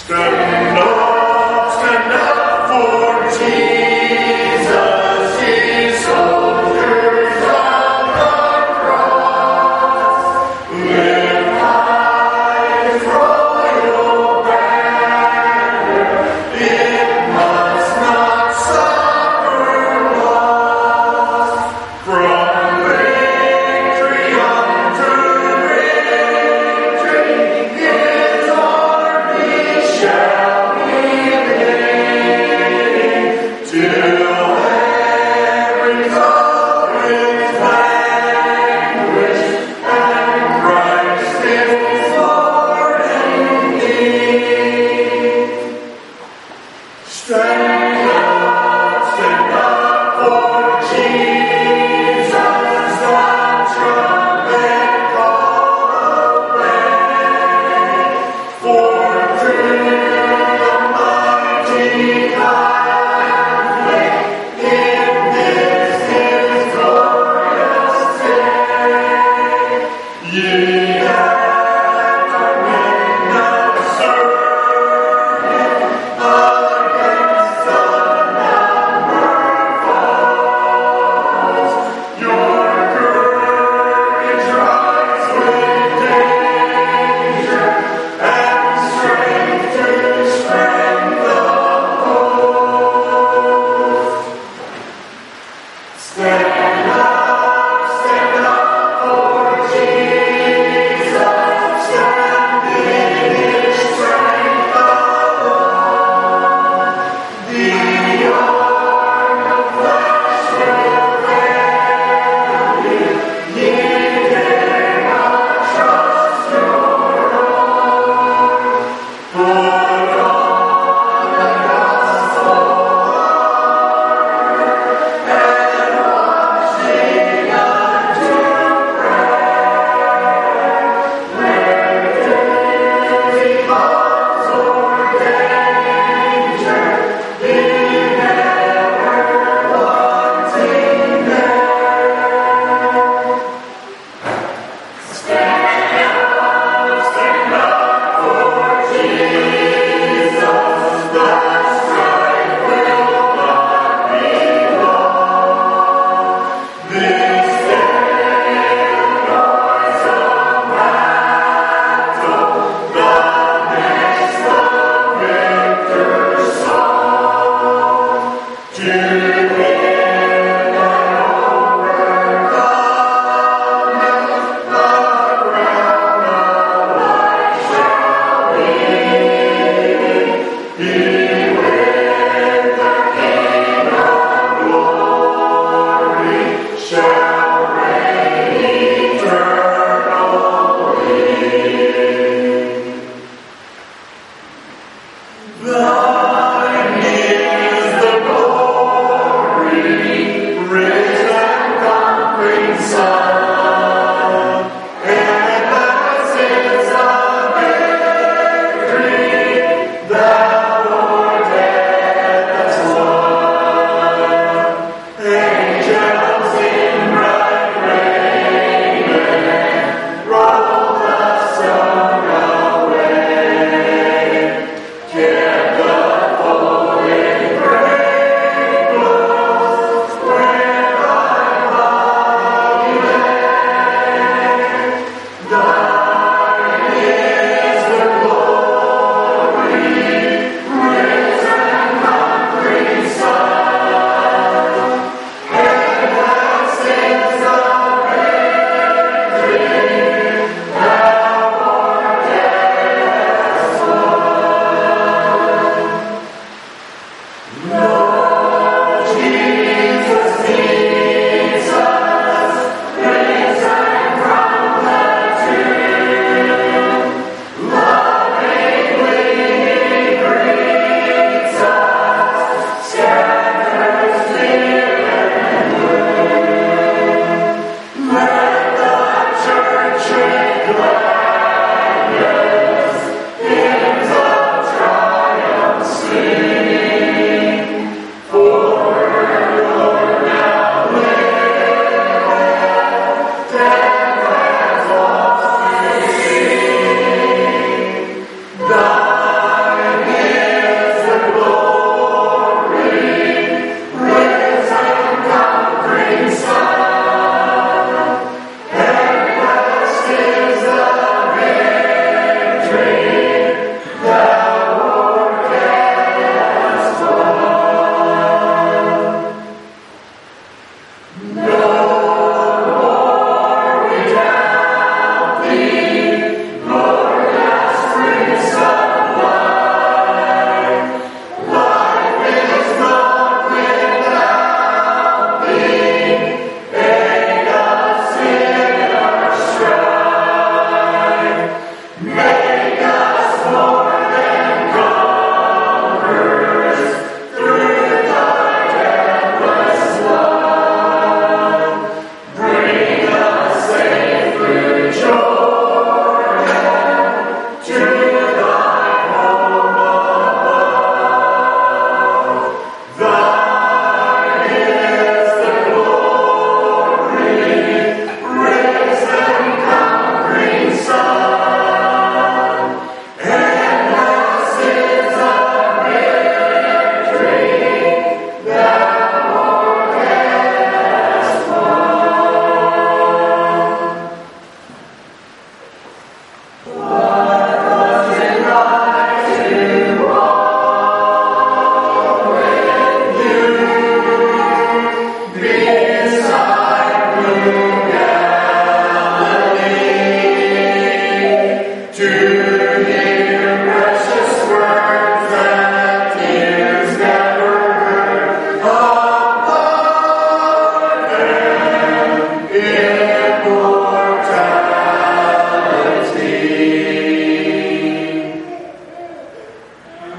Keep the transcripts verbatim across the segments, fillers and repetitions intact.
Stand up, stand up for Jesus, ye soldiers of the cross. Lift high His royal banner, it must not suffer loss. From victory unto victory, His army shall be leading, till heaven's up with vanquish, and Christ is Lord indeed. Stand up, stand up for Jesus, the trumpet call obey. For through the mighty conflict, in this His glorious day, ye have dominion of serving against the number falls. Your courage rise with danger, and strength to strength opposed. Stand up, stand up for Jesus, stand in His strength alone. The arm of flesh will fail you, ye dare not trust your own. Put on the gospel armor, and watching unto prayer. When tempting comes or danger, be never wanting there. Stand up, stand up for Jesus, the strife will not be long. This day the noise of battle, the next the victor's song. To him that overcometh, the crown of life shall be. He with the King of glory shall reign eternally. Thine is the glory, risen and conquering Son, and as is the victory thou o'er death hast won. Angels in bright raiment roll the song away. Kept the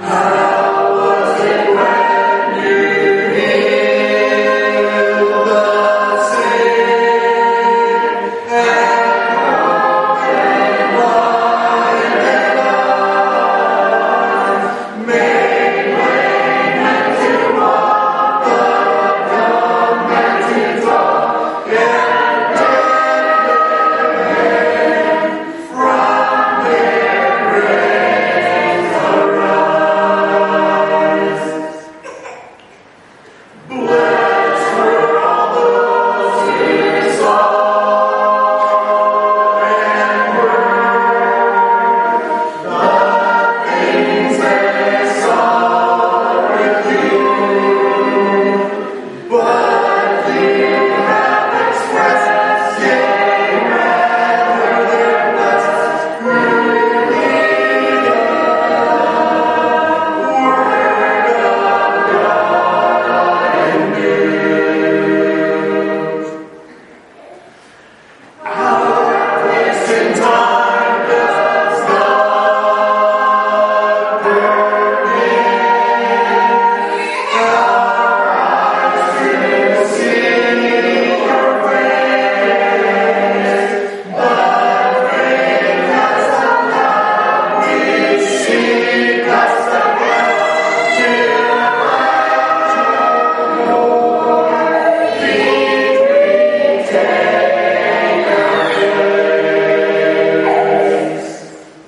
Hallelujah.